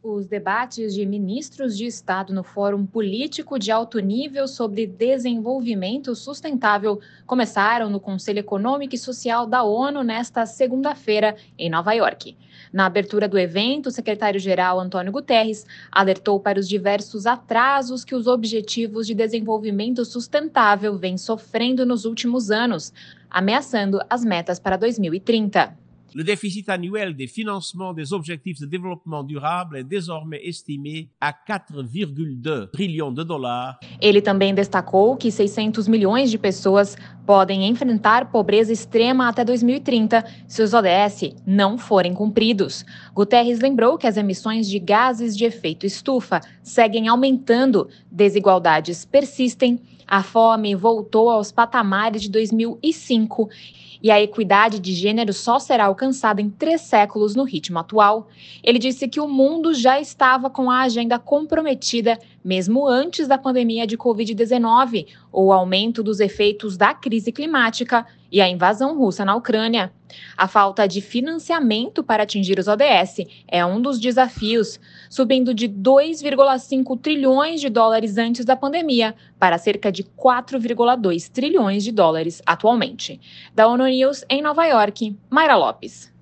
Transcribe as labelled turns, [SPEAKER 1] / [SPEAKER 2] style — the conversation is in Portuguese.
[SPEAKER 1] Os debates de ministros de Estado no Fórum Político de Alto Nível sobre Desenvolvimento Sustentável começaram no Conselho Econômico e Social da ONU nesta segunda-feira, em Nova York. Na abertura do evento, o secretário-geral Antônio Guterres alertou para os diversos atrasos que os Objetivos de Desenvolvimento Sustentável vêm sofrendo nos últimos anos, ameaçando as metas para 2030.
[SPEAKER 2] Le déficit annuel des financements des objectifs de développement durable est désormais estimé à 4,2 trilhões de dollars.
[SPEAKER 1] Ele também destacou que 600 milhões de pessoas podem enfrentar pobreza extrema até 2030 se os ODS não forem cumpridos. Guterres lembrou que as emissões de gases de efeito estufa seguem aumentando, desigualdades persistem, a fome voltou aos patamares de 2005 e a equidade de gênero só será alcançada em 3 séculos no ritmo atual. Ele disse que o mundo já estava com a agenda comprometida mesmo antes da pandemia de Covid-19, o aumento dos efeitos da crise climática e a invasão russa na Ucrânia. A falta de financiamento para atingir os ODS é um dos desafios, subindo de 2,5 trilhões de dólares antes da pandemia para cerca de 4,2 trilhões de dólares atualmente. Da ONU News, em Nova York, Mayra Lopes.